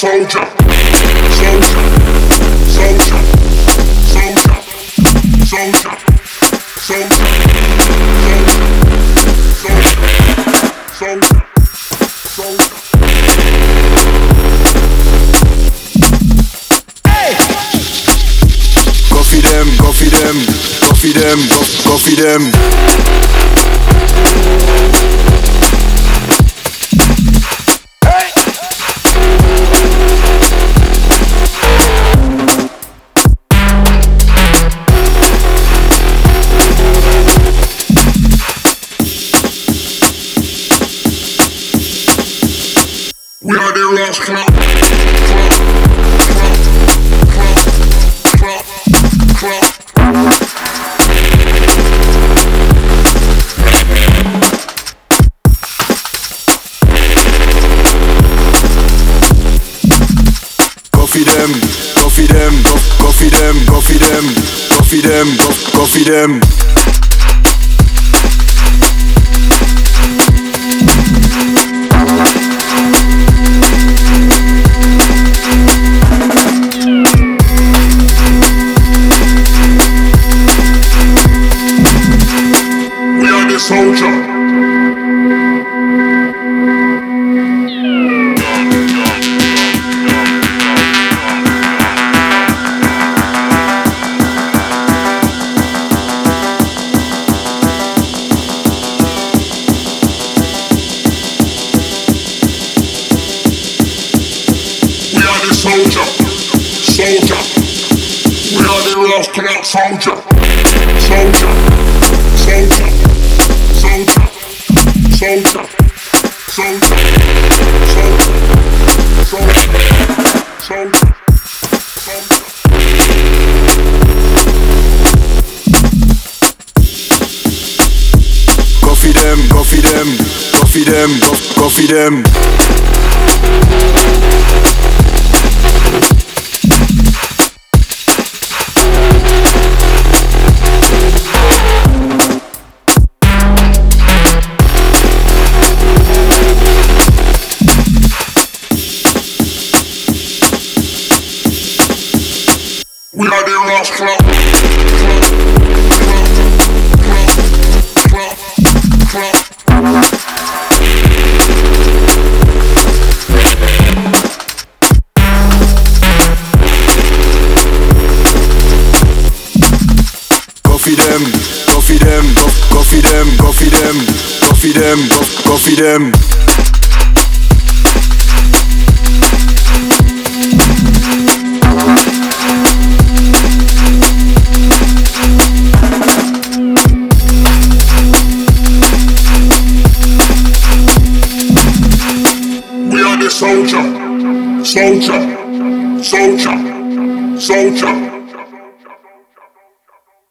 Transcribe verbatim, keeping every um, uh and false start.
soldier, soldier, soldier, soldier, soldier, soldier, soldier, soldier, soldier. Hey! Go feed them, go feed them, go feed them, go, go feed them. We are the lost club. Club, club, club, club. Go feed them, go feed them, go, go feed them, go feed them, go feed them, go, go feed them. Soldier. We are the soldier, soldier. We are the lost club soldier, soldier, soldier. Soldier, soldier, soldier, soldier, soldier, soldier, soldier. Go feed them, go feed them, go feed them, go, go feed them. We are the lost club. Club, club, club, Go feed them, go feed them, go, go feed them, go feed them, go feed them, go, go feed them. Soldier, soldier, soldier, soldier.